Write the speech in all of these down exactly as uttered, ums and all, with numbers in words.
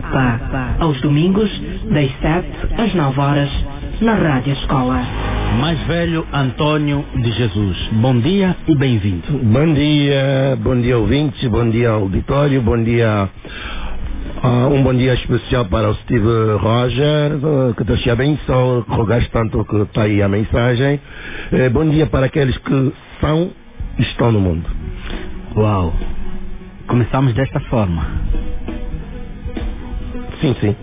pá, aos domingos, das sete às nove horas, na Rádio Escola. Mais velho Antônio de Jesus, bom dia e bem-vindo. Bom dia, bom dia ouvintes, bom dia auditório, bom dia, uh, um bom dia especial para o Steve Roger, uh, que Deus te abençoe, rogaste tanto que está aí a mensagem. Uh, bom dia para aqueles que são e estão no mundo. Uau, começamos desta forma. Sim, sim.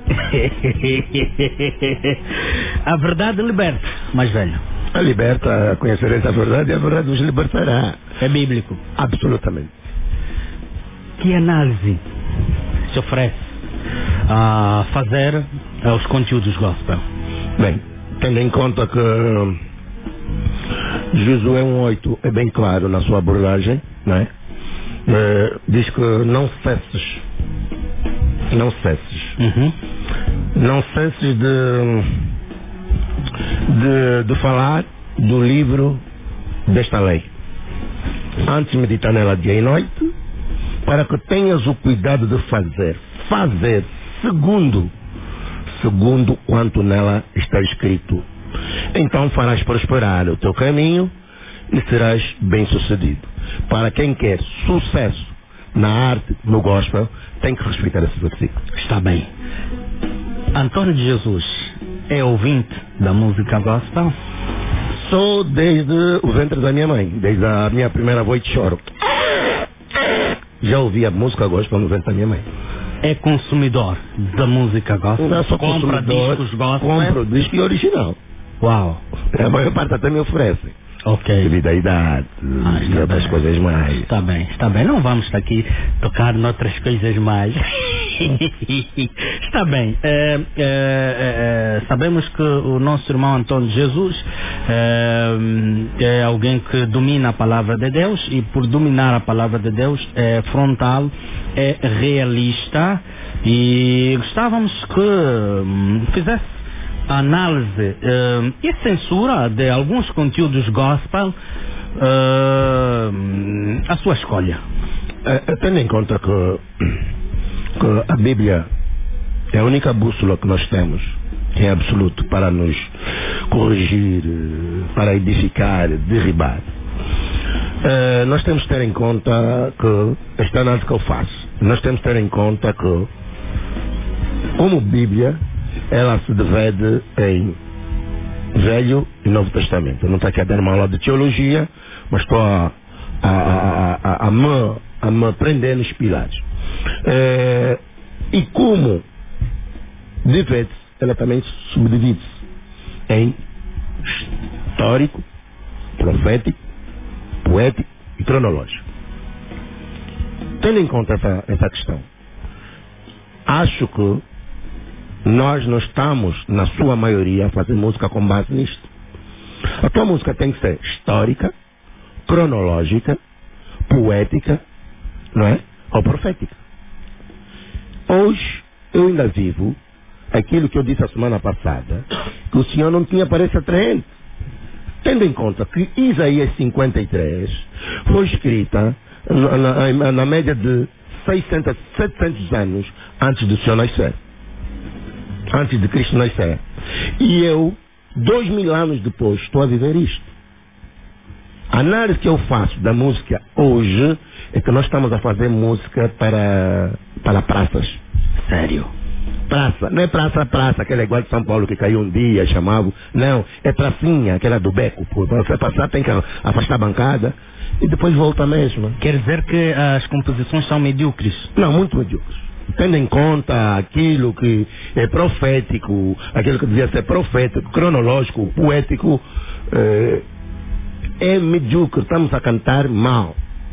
A verdade liberta, mais velho. A liberta, conhecereis a verdade e a verdade os libertará. É bíblico. Absolutamente. Que análise se oferece a fazer aos conteúdos gospel? Bem, tendo em conta que Josué um oito é bem claro na sua abordagem, não é? É, diz que não cesses, não cesses, uhum. não cesses de, de, de falar do livro desta lei. Antes meditar nela dia e noite, para que tenhas o cuidado de fazer, fazer segundo, segundo quanto nela está escrito. Então farás prosperar o teu caminho e serás bem sucedido. Para quem quer sucesso na arte, no gospel, tem que respeitar esse versículo. Está bem. Antônio de Jesus é ouvinte da música gospel? Sou desde o ventre da minha mãe, desde a minha primeira voz de choro. Já ouvi a música gospel no ventre da minha mãe. É consumidor da música gospel? Não, sou compra discos gospel? Compro disco original. Uau. A maior parte até me oferece. Ok. Devido à idade ah, e outras bem. coisas mais. Está bem, está bem. Não vamos aqui tocar noutras coisas mais. Está bem. É, é, é, sabemos que o nosso irmão Antônio de Jesus é, é alguém que domina a palavra de Deus, e por dominar a palavra de Deus é frontal, é realista, e gostávamos que hum, fizesse a análise uh, e censura de alguns conteúdos gospel, uh, a sua escolha. É, tendo em conta que, que a Bíblia é a única bússola que nós temos em absoluto para nos corrigir, para edificar, derribar, uh, nós temos que ter em conta que esta análise que eu faço, nós temos que ter em conta que, como Bíblia, ela se divide em Velho e Novo Testamento. Eu não estou aqui a dar uma aula de teologia, mas estou a, a, a, a, a, me, a me prender nos pilares. É, e como divide-se, ela também subdivide-se em histórico, profético, poético e cronológico. Tendo em conta essa, essa questão, acho que nós não estamos, na sua maioria, a fazer música com base nisto. A tua música tem que ser histórica, cronológica, poética, não é? Ou profética. Hoje, eu ainda vivo aquilo que eu disse a semana passada, que o Senhor não tinha parece atraente. Tendo em conta que Isaías cinquenta e três foi escrita na, na, na média de seiscentos, setecentos anos antes do Senhor nascer. Antes de Cristo nascer. E eu, dois mil anos depois, estou a viver isto. A análise que eu faço da música hoje é que nós estamos a fazer música para, para praças. Sério? Praça. Não é praça, praça, aquela igual de São Paulo que caiu um dia, chamava. Não, é pracinha, aquela do beco. Para você passar tem que afastar a bancada e depois volta mesmo. Quer dizer que as composições são medíocres? Não, muito medíocres. Tendo em conta aquilo que é profético, aquilo que devia ser profético, cronológico, poético, é, é medíocre, estamos a cantar mal.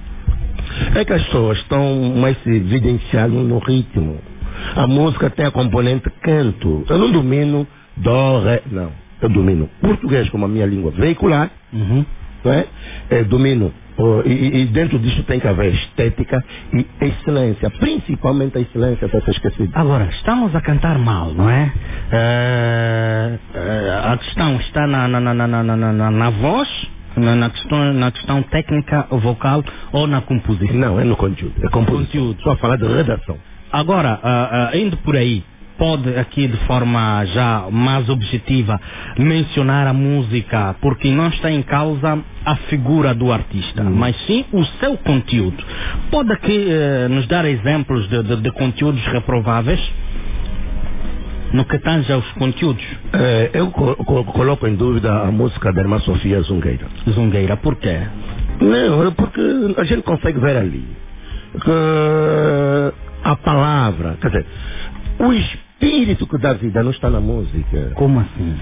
É que as pessoas estão mais se evidenciando no ritmo. A música tem a componente canto. Eu não domino dó, ré, não. Eu domino português como a minha língua veicular, uhum. não é? Eu domino. Oh, e, e dentro disso tem que haver estética e excelência, principalmente a excelência, para ser esquecido. Agora, estamos a cantar mal, não é? é, é a questão está na, na, na, na, na, na, na voz, na, na, questão, na questão técnica vocal ou na composição? Não, é no conteúdo. É composição. Conteúdo. Só falar de redação. agora, uh, uh, indo por aí, pode aqui de forma já mais objetiva mencionar a música, porque não está em causa a figura do artista, hum. mas sim o seu conteúdo. Pode aqui uh, nos dar exemplos de, de, de conteúdos reprováveis? No que tange aos conteúdos? É, eu co co coloco em dúvida a música da irmã Sofia Zungueira. Zungueira, por quê? Não, é porque a gente consegue ver ali que a palavra, quer dizer, o espírito que dá vida não está na música. Como assim?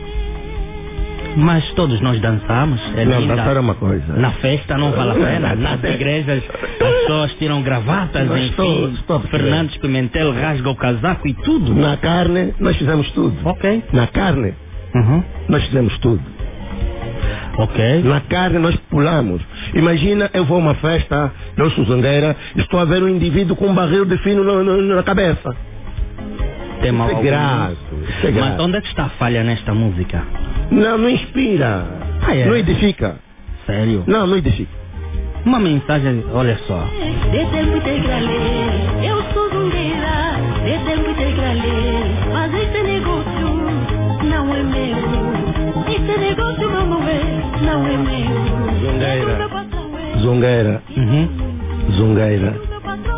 Mas todos nós dançamos. É não, linda. dançar é uma coisa. Na festa não vale a pena. Nas igrejas as pessoas tiram gravatas, enfim. Estou, estou Fernandes Pimentel rasga o casaco e tudo. Na carne nós fizemos tudo. Ok. Na carne uhum. nós fizemos tudo. Ok. Na carne nós pulamos. Imagina, eu vou a uma festa, eu sou Zungueira, estou a ver um indivíduo com um barril de fino no, no, na cabeça. Tem Isso é graça. Isso é graça. Mas onde é que está a falha nesta música? Não, não inspira. Ah, é? Não edifica. Sério? Não, não edifica. Uma mensagem, olha só. De tempo integralê, eu sou Zungueira. De tempo integralê, mas esse negócio não é meu. Esse negócio não é, não é meu. Zungueira. Zungueira. Uhum. Zungueira.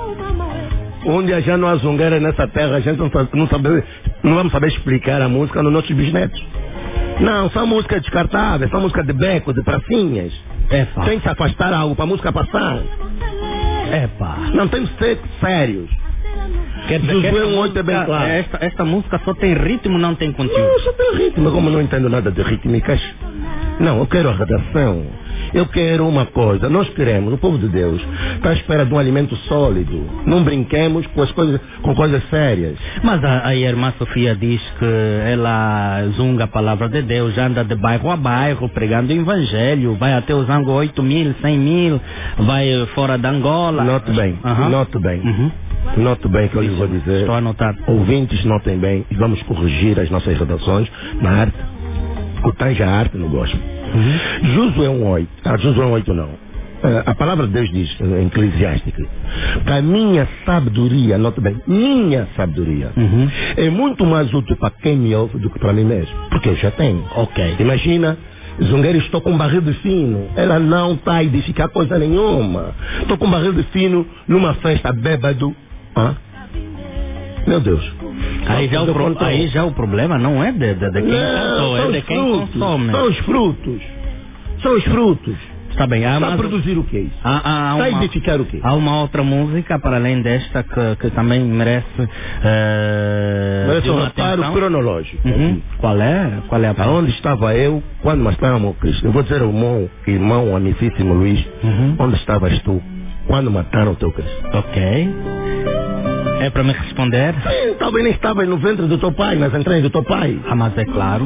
Onde já não há zungueira nessa terra, a gente não, sabe, não, sabe, não vamos saber explicar a música nos nossos bisnetos. Não, são músicas descartáveis, são músicas de beco, de pracinhas. É, pá. Tem que se afastar algo para a música passar. É, pá. Não tem que ser sérios. Quer dizer, Josué um oito é bem claro. Esta, esta música só tem ritmo, não tem conteúdo. Não, só tem ritmo. Como eu não entendo nada de rítmicas. Não, eu quero a redação. Eu quero uma coisa. Nós queremos, o povo de Deus está à espera de um alimento sólido. Não brinquemos com as coisas, com coisas sérias. Mas a, a irmã Sofia diz que ela zunga a palavra de Deus, anda de bairro a bairro, pregando o evangelho, vai até os Ango oito mil, cem mil, vai fora da Angola. Note bem, uhum. note bem. Uhum. Note bem que eu lhes vou dizer. Estou anotado. Ouvintes, notem bem e vamos corrigir as nossas redações na arte. O tanja a arte no gospel. Uhum. Josué um oito. Ah, Josué um oito não. A palavra de Deus diz em Eclesiástica que a minha sabedoria, note bem, minha sabedoria uhum. é muito mais útil para quem me ouve do que para mim mesmo. Porque eu já tenho. Ok. Imagina, Zungueira, estou com um barril de fino. Ela não está a edificar coisa nenhuma. Estou com um barril de fino numa festa bêbado. Hã? Meu Deus. Aí já, o pro, aí já o problema não é de, de, de quem cantou, é de quem frutos, consome. São os frutos. São os frutos. Está bem. Há Está a produzir o que é isso? Há, há, há Está uma, a edificar o quê? Há uma outra música, para além desta, que, que também merece... Uh, merece um reparo cronológico. Uhum. Qual é? Qual é a parte? Aonde estava eu quando mataram o Cristo? Eu vou dizer ao meu irmão, amicíssimo Luís, uhum. onde estavas tu quando mataram o teu Cristo? Ok. É para me responder? Sim, talvez nem estava no ventre do teu pai, nas entranhas do teu pai. Ah, mas é claro.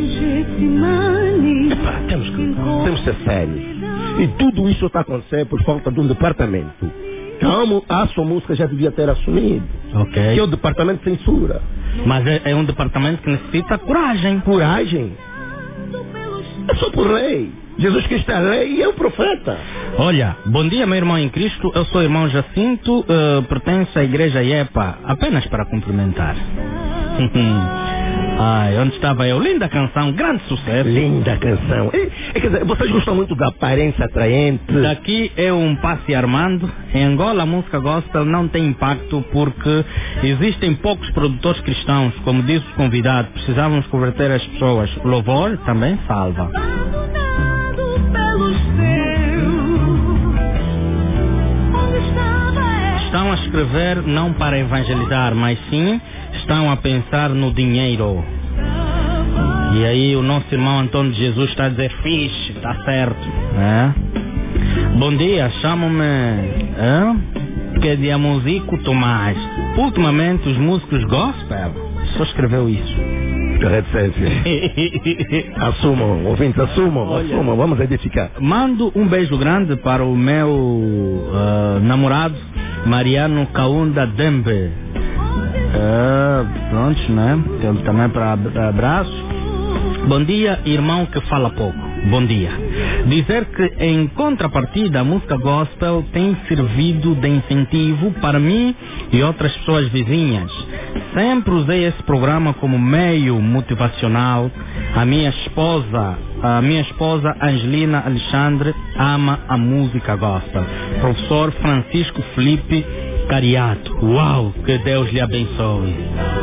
Epá, temos que, temos que ser sérios. E tudo isso está acontecendo por falta de um departamento. Então, a sua música já devia ter assumido. Ok. Que é o departamento de censura. Mas é, é um departamento que necessita coragem. Coragem? É só por lei. Jesus Cristo é a lei e é o profeta. Olha, bom dia, meu irmão em Cristo. Eu sou o irmão Jacinto, uh, pertenço à igreja I E P A, apenas para cumprimentar. Ai, onde estava eu? Linda canção, grande sucesso. Linda canção. É, é, quer dizer, vocês gostam muito da aparência atraente. Daqui é um passe Armando. Em Angola a música gospel não tem impacto porque existem poucos produtores cristãos. Como disse o convidado, precisávamos converter as pessoas. Louvor também salva. Estão a escrever não para evangelizar, mas sim estão a pensar no dinheiro. E aí o nosso irmão Antônio de Jesus está a dizer, fixe, está certo. É? Bom dia, chamo-me é? que é de Amozico Tomás. Ultimamente os músicos gospel só escreveu isso. Reticência. Assumam, ouvintes, assumam, Olha, assumam, vamos edificar. Mando um beijo grande para o meu uh, namorado Mariano Kaunda Dembe. Uh, pronto, né? Também para abraço. Bom dia, irmão que fala pouco. Bom dia. Dizer que, em contrapartida, a música gospel tem servido de incentivo para mim e outras pessoas vizinhas. Sempre usei esse programa como meio motivacional. A minha esposa, a minha esposa Angelina Alexandre, ama a música gospel. Professor Francisco Felipe Cariato. Uau, que Deus lhe abençoe.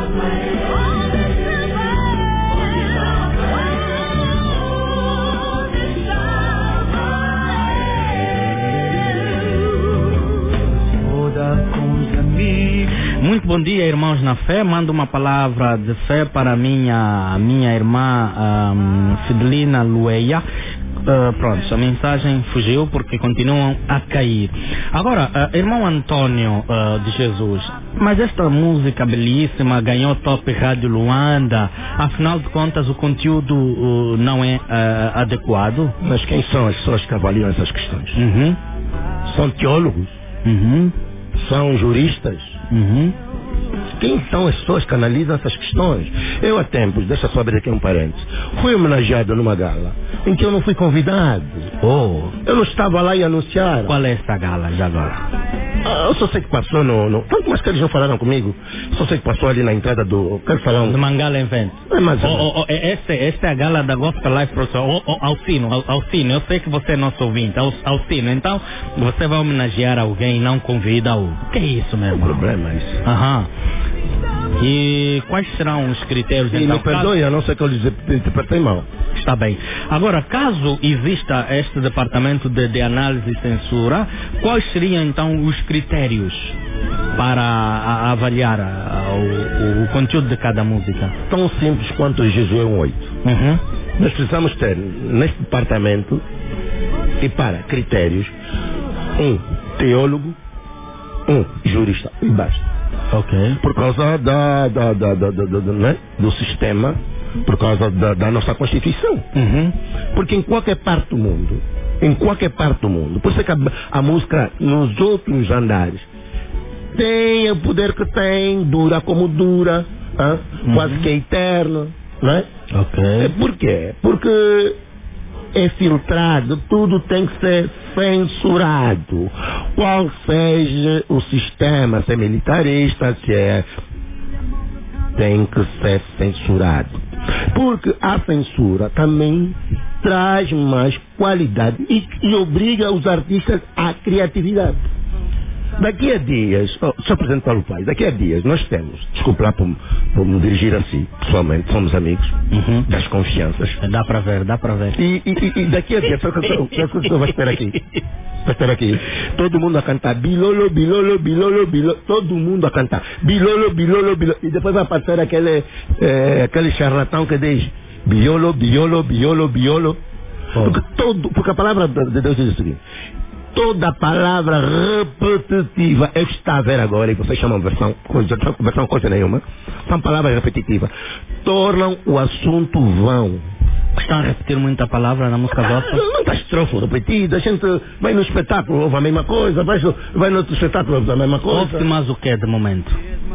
Muito bom dia, irmãos na fé. Mando uma palavra de fé para a minha, minha irmã um, Fidelina Lueia. Uh, pronto, a mensagem fugiu porque continuam a cair. Agora, uh, irmão Antônio uh, de Jesus, mas esta música belíssima ganhou top Rádio Luanda. Afinal de contas, o conteúdo uh, não é uh, adequado? Mas quem são as pessoas que avaliam essas questões? Uhum. São teólogos? Uhum. São juristas? Uhum. Quem são as pessoas que analisam essas questões? Eu há tempos, deixa só abrir aqui um parênteses, fui homenageado numa gala em que eu não fui convidado. Oh. Eu não estava lá e anunciaram. Qual é essa gala já agora? Ah, eu só sei que passou no... no... Tanto mais que eles não falaram comigo. Só sei que passou ali na entrada do... Quero falar um... Do Mangala Event. É mais oh, oh, oh, esta, esta é a gala da Gospel Life, professor. Oh, oh, Alcino, Al, Alcino, eu sei que você é nosso ouvinte. Al, Alcino, então você vai homenagear alguém e não convida-o. O que é isso, meu irmão? O problema é isso. Aham. E quais serão os critérios? E então, me perdoe, a não ser que eu lhes interpretei mal. Está bem. Agora, caso exista este departamento de, de análise e censura, quais seriam então os critérios para a, a avaliar a, o, o conteúdo de cada música? Tão simples quanto Josué um oito. Uhum. Nós precisamos ter neste departamento, e para critérios, um teólogo, um jurista, e basta. Ok. Por causa da, da, da, da, da, da, né? do sistema, por causa da, da nossa Constituição. Uhum. Porque em qualquer parte do mundo, em qualquer parte do mundo, por isso é que a, a música nos outros andares tem o poder que tem, dura como dura, hein? Uhum. Quase que é eterno, né? Ok. É por quê? Porque é filtrado, tudo tem que ser censurado. Qual seja o sistema, se é militarista, se é... tem que ser censurado. Porque a censura também traz mais qualidade e, e obriga os artistas à criatividade. Daqui a dias, oh, só apresento para o pai, daqui a dias nós temos, desculpe lá por, por me dirigir assim, pessoalmente, somos amigos, uhum. das confianças. Dá para ver, dá para ver. E, e, e daqui a dias, sabe o que eu vou esperar aqui? Vai esperar aqui. Todo mundo a cantar bilolo, bilolo, bilolo, bilolo, todo mundo a cantar bilolo, bilolo, bilolo, e depois vai aparecer aquele, eh, aquele charlatão que diz biolo, biolo, biolo, biolo. Oh. Porque, todo, porque a palavra de Deus diz o seguinte: toda palavra repetitiva, eu estou a ver agora, e vocês chamam versão, versão coisa nenhuma, são palavras repetitivas, tornam o assunto vão. Estão a repetir muita palavra na música gospel? Não, não está estrofe repetida, a gente vai no espetáculo, ouve a mesma coisa, vai, vai no outro espetáculo, ouve a mesma coisa. Ouve mais o que de momento?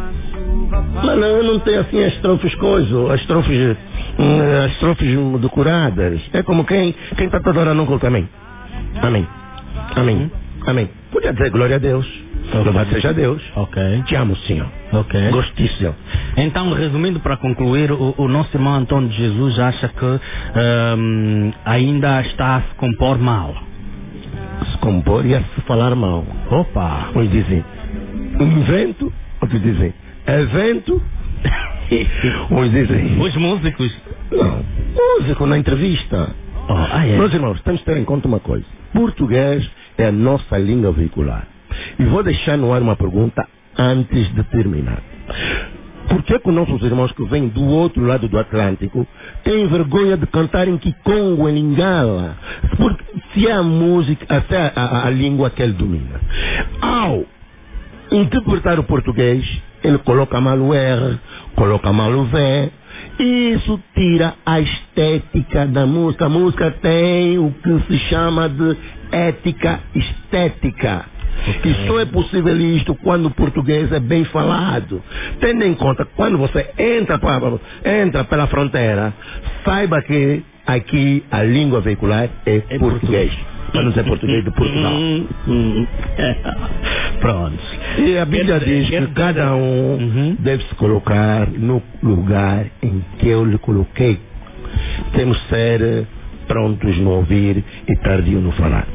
Mas não, não tem assim as estrofes coisas, as estrofes, as estrofes decoradas. É como quem quem está toda hora no culto, amém. Amém. Amém. Amém. Podia dizer glória a Deus. Okay. Louvado seja Deus. Ok. Te amo, Senhor. Ok. Gosto disso, Senhor. Então, resumindo para concluir, o, o nosso irmão Antônio de Jesus acha que um, ainda está a se compor mal. Se compor e a se falar mal. Opa! Uns dizem invento, outros dizem evento. Uns dizem... Os músicos? Não. Músico na entrevista. Oh, ah, é. Meus irmãos, temos que ter em conta uma coisa. Português é a nossa língua vehicular. E vou deixar no ar uma pergunta antes de terminar. Por que que nossos irmãos que vêm do outro lado do Atlântico têm vergonha de cantar em Kikongo, em Lingala? Porque se é a música, até a, a, a língua que ele domina. Ao interpretar o português, ele coloca mal o R, coloca mal o V. Isso tira a estética da música. A música tem o que se chama de ética estética. Okay. E só é possível isto quando o português é bem falado. Tendo em conta, quando você entra, pra, entra pela fronteira, saiba que aqui a língua veicular é, É português. Para não ser português de Portugal. Pronto. E a Bíblia Quer- diz quer- que cada um Uhum. deve se colocar no lugar em que eu lhe coloquei. Temos que ser eh, prontos no ouvir e tardio no falar.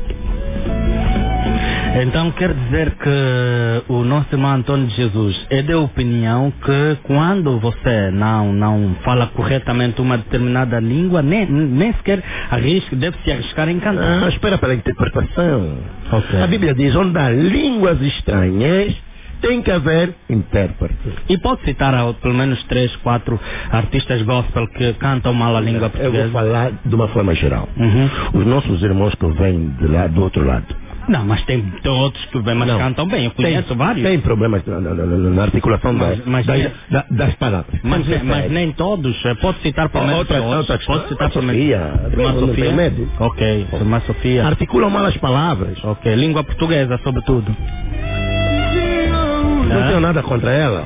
Então quer dizer que o nosso irmão Antônio de Jesus é de opinião que quando você não, não fala corretamente uma determinada língua, nem, nem sequer arrisca, deve se arriscar em cantar. Ah, espera pela interpretação. Ok. A Bíblia diz, onde há línguas estranhas, tem que haver intérprete. E pode citar ah, pelo menos três, quatro artistas gospel que cantam mal a língua Eu portuguesa? vou falar de uma forma geral. Uhum. Os nossos irmãos que vêm de lá, do outro lado. Não, mas tem outros que vêm, mas Não. cantam bem. Eu conheço tem, vários. Tem problemas na, na- na- na articulação Mas- da- mas das, tem- da- das palavras. Mas, Tem que mas ser. nem todos. Eh, Pode citar pelo menos Outra- outros. outra questão. Pode citar pelo Sofia. menos. Irmã Não tem Sofia? medo. Ok, Irmã Sofia. Articulam mal as palavras. Ok, língua portuguesa, sobretudo. Não Ah, tenho nada contra ela.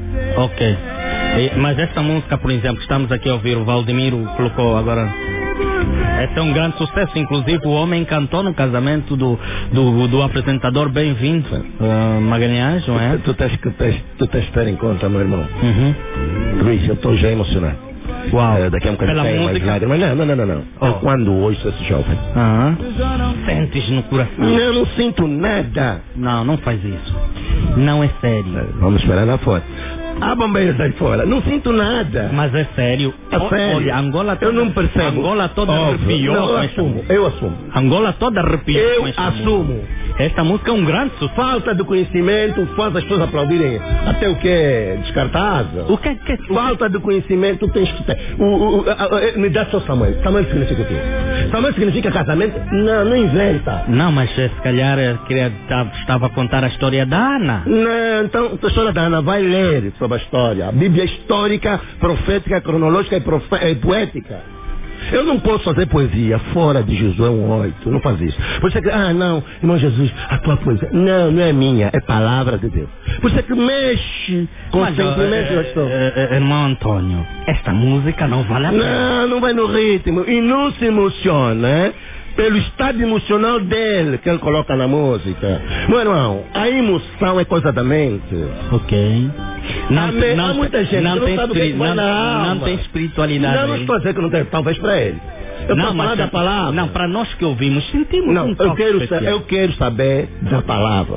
ok. E- mas esta música, por exemplo, que estamos aqui a ouvir, o Valdemiro colocou agora. Esse é um grande sucesso, inclusive o homem cantou no casamento do, do, do apresentador Bem-vindo, uh, Magalhães, não é? Tu tens que tens, tu tens que ter em conta, meu irmão. Uhum. Luís, eu estou já emocionado. Uau. Eh, daqui a um bocadinho Pela tem mais música? lágrimas. Não, não, não, não. não. Oh. Eu quando ouço esse jovem. Aham. Sentes no coração? Não, não sinto nada. Não, não faz isso. Não é sério. Eh, Vamos esperar lá fora. A bombeira sai fora. Não sinto nada. Mas é sério. É O- sério. Olha, Angola toda, Eu não percebo. Angola toda Óbvio. arrepiou Não, com eu esta assumo. música. Eu assumo. Angola toda arrepiou Eu com esta assumo. música. Esta música é um grande sucesso. Falta de conhecimento faz as pessoas aplaudirem até o que é descartável. O que é que é? Falta de conhecimento tens que ter. O, o, o, a- a- me dá só Samuel. Samuel significa o quê? Samuel significa casamento? Não, não inventa. Não, mas eh, se calhar eh, queria, tá- estava a contar a história da Ana. Não, então a história da Ana vai ler sobre a história. A Bíblia é histórica, profética, cronológica e, profe- e poética. Eu não posso fazer poesia fora de Josué um oito. Não faz isso. Você que, ah não, irmão Jesus, a tua poesia. Não, não é minha, é palavra de Deus. Você que mexe com Mas, ó, sentimentos. eh, eu estou- eh, eh, irmão Antônio, esta música não vale a pena. Não, não vai no ritmo. E não se emociona, hein? Pelo estado emocional dele que ele coloca na música. Meu irmão, a emoção é coisa da mente. Ok. Não, Amém. não, Há muita gente não que não tem, sabe o que é que espiri- vai não, na não alma. tem espiritualidade. Não, não estou a dizer que não tem, talvez para ele. Eu estou a falar da palavra. Não, para nós que ouvimos, sentimos Não, um eu toque quero, sa- especial. eu quero saber da palavra.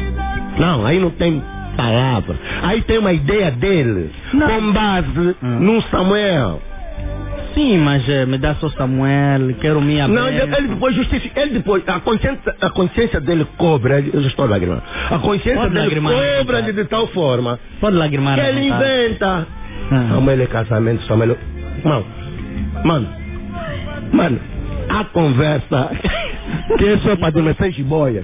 Não, aí não tem palavra. Aí tem uma ideia dele, Não. com base Hum. no Samuel. Sim, mas eh, me dá só Samuel, quero minha Não, ele, bênção. ele depois justifica, ele depois, a consciência, a consciência dele cobra, eu já estou lagrimando, a consciência Pode dele lagrimar, cobra não, de, de tal forma Pode lagrimar que à ele vontade. inventa. Hum. Samuel é casamento, Samuel. Mano, mano, mano, a conversa que é só para adormecer jiboias.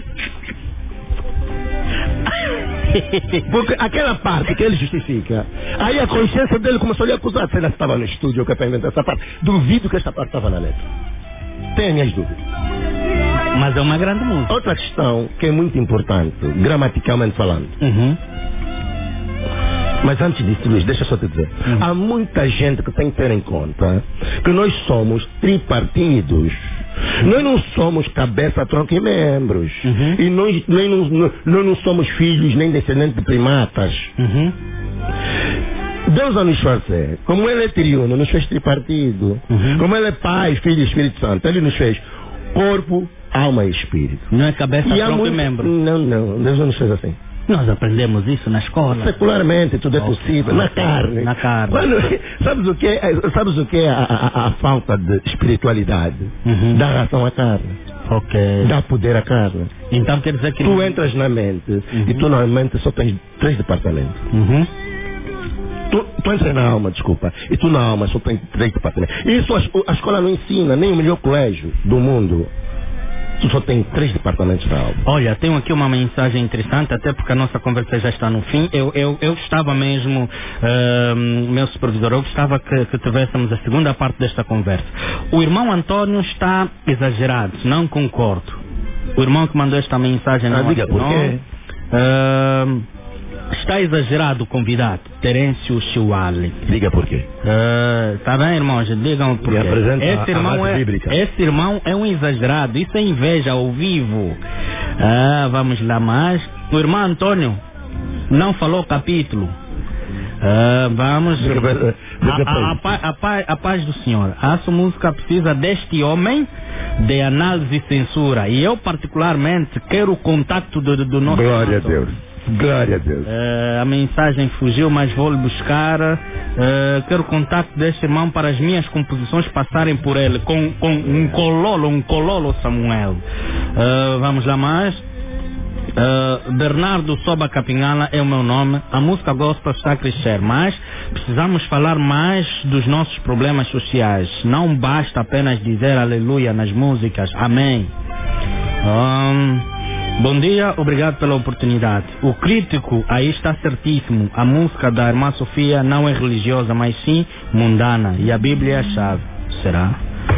Porque aquela parte que ele justifica, aí a consciência dele começou a lhe acusar. Se ela estava no estúdio, que é para inventar essa parte. Duvido que esta parte estava na letra. Tenho minhas dúvidas. Mas é uma grande música. Outra questão que é muito importante, gramaticalmente falando. Uhum. Mas antes disso, Luís, deixa eu só te dizer. Uhum. Há muita gente que tem que ter em conta que nós somos tripartidos. Nós não somos cabeça, tronco e membros. Uhum. E nós, nós, não, nós não somos filhos nem descendentes de primatas. Uhum. Deus a nos fazer. Como Ele é triuno, nos fez tripartido. Uhum. Como Ele é Pai, Filho e Espírito Santo, Ele nos fez corpo, alma e espírito. Não é cabeça, E há tronco e muito- membro. Não, não, Deus não nos fez assim. Nós aprendemos isso na escola. Secularmente tudo é Ok. possível, na carne. Na carne. Quando- sabes o que é, sabes o que é a, a- a falta de espiritualidade? Uhum. Dá razão à carne, Ok. dá poder à carne. Então quer dizer que... Tu entras na mente e tu na mente só tens três departamentos. Uhum. Tu, tu entras na alma, desculpa, e tu na alma só tens três departamentos. Isso a, a escola não ensina, nem o melhor colégio do mundo. Tu só tem três departamentos da alma. Olha, tenho aqui uma mensagem interessante, até porque a nossa conversa já está no fim. Eu, eu, eu gostava mesmo, ahm, meu supervisor, eu gostava que, que tivéssemos a segunda parte desta conversa. O irmão Antônio está exagerado, não concordo. O irmão que mandou esta mensagem não Ah, diga por assinou. quê? Ahm, Está exagerado o convidado, Terêncio Chiuali. Diga por quê. Está uh, bem, irmãos, digam por quê. Esse irmão, é, esse irmão é um exagerado, isso é inveja ao vivo. Uh, vamos lá mais. O irmão Antônio não falou capítulo. Uh, vamos. A, a, a, a, paz, a paz do Senhor. A sua música precisa deste homem de análise e censura. E eu, particularmente, quero o contato do, do nosso. Glória a Deus. Glória a Deus. Uh, a mensagem fugiu, mas vou lhe buscar. Uh, quero o contato deste irmão para as minhas composições passarem por ele. Com, com um cololo, um cololo Samuel. Uh, vamos lá mais. Uh, Bernardo Soba Capinhala é o meu nome. A música gospel está a crescer, mas precisamos falar mais dos nossos problemas sociais. Não basta apenas dizer aleluia nas músicas. Amém. Um, Bom dia, obrigado pela oportunidade. O crítico aí está certíssimo. A música da irmã Sofia não é religiosa, mas sim mundana. E a Bíblia é a chave. Será?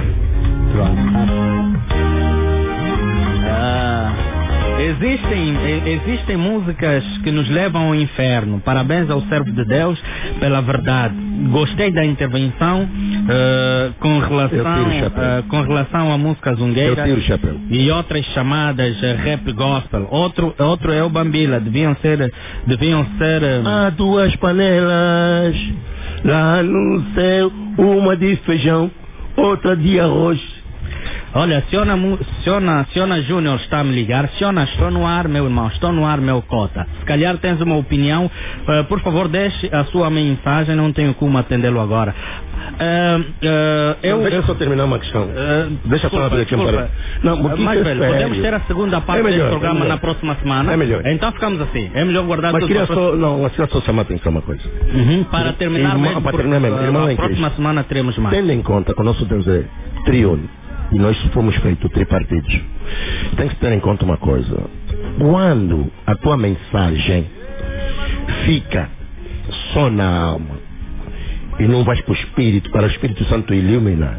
Ah, existem, existem músicas que nos levam ao inferno. Parabéns ao servo de Deus pela verdade. Gostei da intervenção uh, com, relação, uh, com relação a música zungueira e outras chamadas uh, rap gospel. Outro, outro é o Bambila. Deviam ser... Deviam ser uh... Há duas panelas lá no céu, uma de feijão, outra de arroz. Olha, Siona, Siona, Siona Júnior está a me ligar. Siona, estou no ar, meu irmão, estou no ar, meu cota. Se calhar tens uma opinião, uh, por favor, deixe a sua mensagem, não tenho como atendê-lo agora. Uh, uh, eu, não, deixa eu só terminar uma questão. Uh, deixa só abrir aqui um parênteses. Não, porque mais é velho, sério. Podemos ter a segunda parte é melhor, deste programa é na próxima semana. É melhor. Então ficamos assim. É melhor guardar mas tudo. Queria só, não, mas queria só chamar a atenção uma coisa. Uhum, para terminar irmão, mesmo, para terminar mesmo. Irmão, a próxima semana teremos mais. Tendo em conta que o nosso Deus é triuno. E nós fomos feitos tripartidos. Tem que ter em conta uma coisa. Quando a tua mensagem fica só na alma e não vais para o Espírito, para o Espírito Santo iluminar,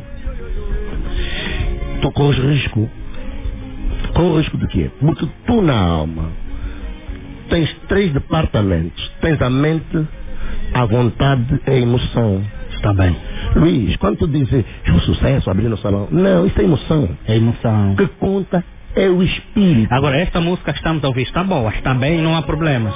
tu corres risco. Corres risco de quê? Porque tu na alma tens três departamentos. Tens a mente, a vontade e a emoção. Está bem. Luiz, quando tu dizes é um sucesso abrir no salão, não, isso é emoção. É emoção. O que conta é o espírito. Agora, esta música que estamos a ouvir está boa, está bem, não há problemas.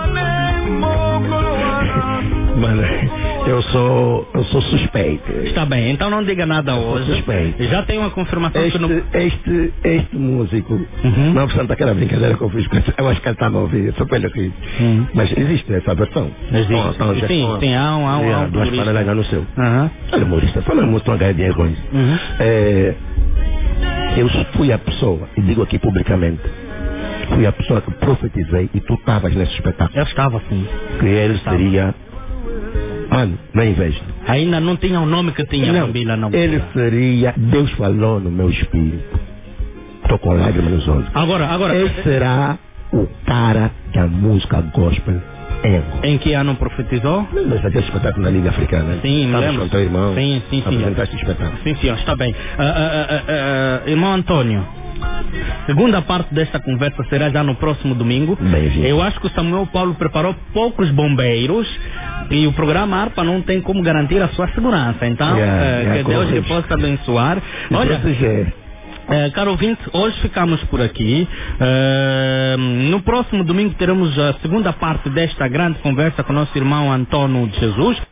Mano, eu sou, eu sou suspeito. Está bem, então não diga nada eu hoje. Sou suspeito. Já tenho uma confirmação este, que não... Este, este músico, uhum. não obstante aquela brincadeira que eu fiz, eu acho que ele estava a ouvir, só para ele aqui. Uhum. Mas existe essa versão. Existe. Então, então, sim, sim, tem, há um, há um, há um duas panelas lá no seu. Uhum. Olha, humorista, só não mostrou uma ganha dinheiro com isso. Uhum. É, eu fui a pessoa, e digo aqui publicamente, fui a pessoa que profetizei e tu estavas nesse espetáculo. Eu estava sim. Que ele estava. Seria... Mano, não inveja. Ainda não tinha o nome que tinha não, Bambila, não. Ele seria... Deus falou no meu espírito. Estou com lágrimas nos olhos. Agora, agora... Ele será o cara da música gospel. É. Em que ano profetizou? Mas aquele espetáculo na Liga Africana. Sim, me lembro. Com teu irmão. Sim, sim, sim. Apresentaste o espetáculo. Sim, senhor, está bem. Uh, uh, uh, uh, irmão Antônio, segunda parte desta conversa será já no próximo domingo. Bem-vindo. Eu acho que o Samuel Paulo preparou poucos bombeiros e o programa ARPA não tem como garantir a sua segurança. Então, yeah, uh, yeah, que Deus lhe possa abençoar. E olha, proteger. É, caro ouvinte, hoje ficamos por aqui. É, no próximo domingo teremos a segunda parte desta grande conversa com o nosso irmão Antônio de Jesus.